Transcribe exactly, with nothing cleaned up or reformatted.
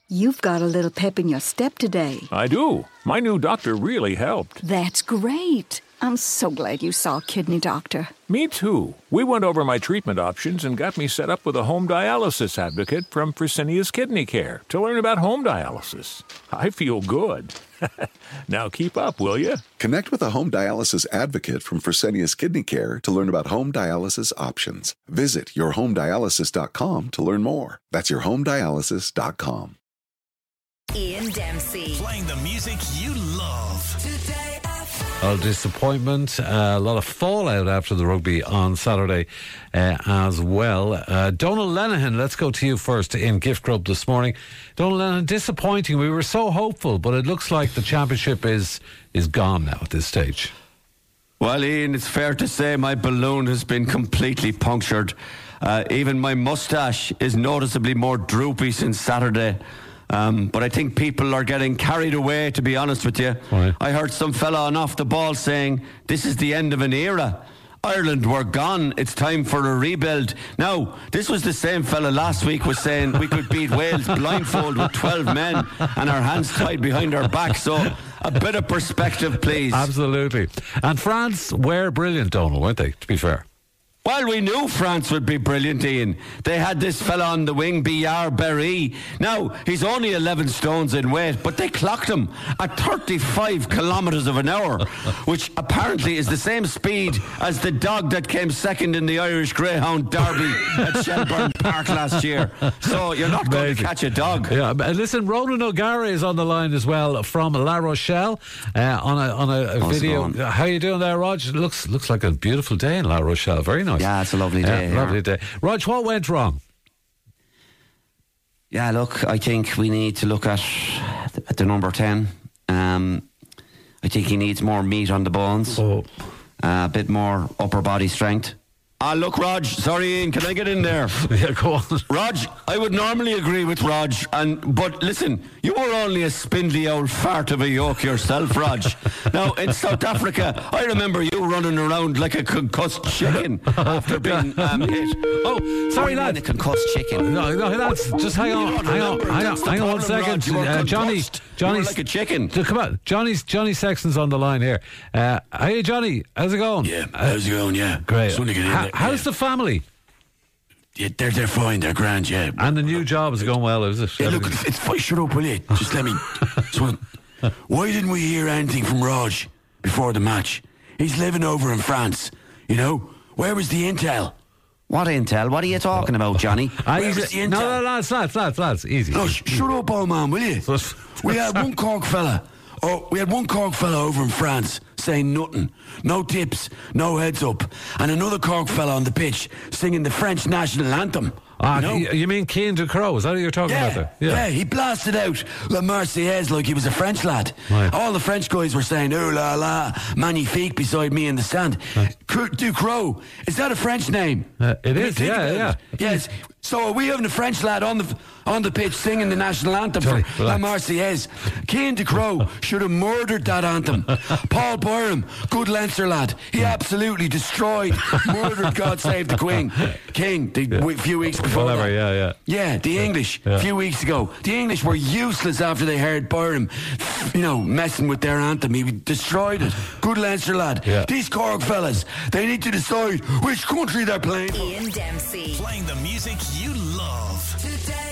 You've got a little pep in your step today. I do. My new doctor really helped. That's great. I'm so glad you saw a kidney doctor. Me too. We went over my treatment options and got me set up with a home dialysis advocate from Fresenius Kidney Care to learn about home dialysis. I feel good. Now keep up, will you? Connect with a home dialysis advocate from Fresenius Kidney Care to learn about home dialysis options. Visit your home dialysis dot com to learn more. That's your home dialysis dot com. Ian Dempsey. Playing the music you love. Today A lot of disappointment, uh, a lot of fallout after the rugby on Saturday uh, as well. Uh, Donal Lenihan, let's go to you first in Gift Grub this morning. Donal Lenihan, disappointing. We were so hopeful, but it looks like the championship is is gone now at this stage. Well, Ian, it's fair to say my balloon has been completely punctured. Uh, even my moustache is noticeably more droopy since Saturday. Um, but I think people are getting carried away, to be honest with you. Right. I heard some fella on Off the Ball saying, this is the end of an era. Ireland, we're gone. It's time for a rebuild. Now, this was the same fella last week was saying we could beat Wales blindfold with twelve men and our hands tied behind our back. So, a bit of perspective, please. Absolutely. And France were brilliant, Donal, weren't they, to be fair? Well, we knew France would be brilliant, Ian. They had this fella on the wing, Biyar Berry. Now, he's only eleven stones in weight, but they clocked him at thirty-five kilometres of an hour, which apparently is the same speed as the dog that came second in the Irish Greyhound Derby at Shelburne Park last year. So you're not going to catch a dog. Yeah, and listen, Ronan O'Gara is on the line as well from La Rochelle uh, on a on a, a video. How are you doing there, Rog? It looks looks like a beautiful day in La Rochelle. Very nice. Yeah, it's a lovely day. Yeah, lovely day. Rog, what went wrong? Yeah, look, I think we need to look at, at the number ten. Um, I think he needs more meat on the bones. Oh. Uh, a bit more upper body strength. Ah, look, Rog, sorry, Ian, can I get in there? Yeah, go on. Rog, I would normally agree with Rog, and but listen, you were only a spindly old fart of a yoke yourself, Rog. Now, in South Africa, I remember you running around like a concussed chicken after being um, hit. Oh, sorry, lad. lad. A concussed chicken. No, no, lads, just hang on, hang on, hang on, hang on one second. Uh, Johnny, Johnny's like a chicken. Come on, Johnny's Johnny Sexton's on the line here. Uh, hey, Johnny, how's it going? Yeah, how's it going? Yeah, great. Just want to get in How, there. how's yeah. the family? Yeah, they're they're fine. They're grand. Yeah. And the new job is going well, is it? Yeah, look, it's, it's fine. Shut up, will you? Just let me. So, why didn't we hear anything from Raj before the match? He's living over in France. You know, where was the intel? What intel? What are you talking about, Johnny? I, Where was the intel? no, no, lads, lads, lads, lads, easy. No, sh- shut up, old man, will you? We had one Cork fella. Oh, we had one Cork fella over in France saying nothing, no tips, no heads up, and another Cork fella on the pitch singing the French national anthem. Ah, you know? you, you mean Cian Ducrot? Is that what you're talking Yeah, about there? yeah, he blasted out La Marseillaise like he was a French lad. Right. All the French guys were saying, oh la la, magnifique beside me in the stand. Right. Ducrot, is that a French name? Uh, it When you is, think yeah, about yeah. it. Yes. So are we having a French lad on the on the pitch singing the national anthem Johnny, for relax. La Marseillaise? Cian Ducrot should have murdered that anthem. Paul Byram, good Leinster lad, he absolutely destroyed, murdered God Save the Queen. King, the Yeah. w- few weeks before Whatever, that. yeah, yeah. Yeah, the English, a Yeah. few weeks ago. The English were useless after they heard Byram, you know, messing with their anthem. He destroyed it. Good Leinster lad. Yeah. These Cork fellas, they need to decide which country they're playing for. Ian Dempsey. Playing the music you love. Today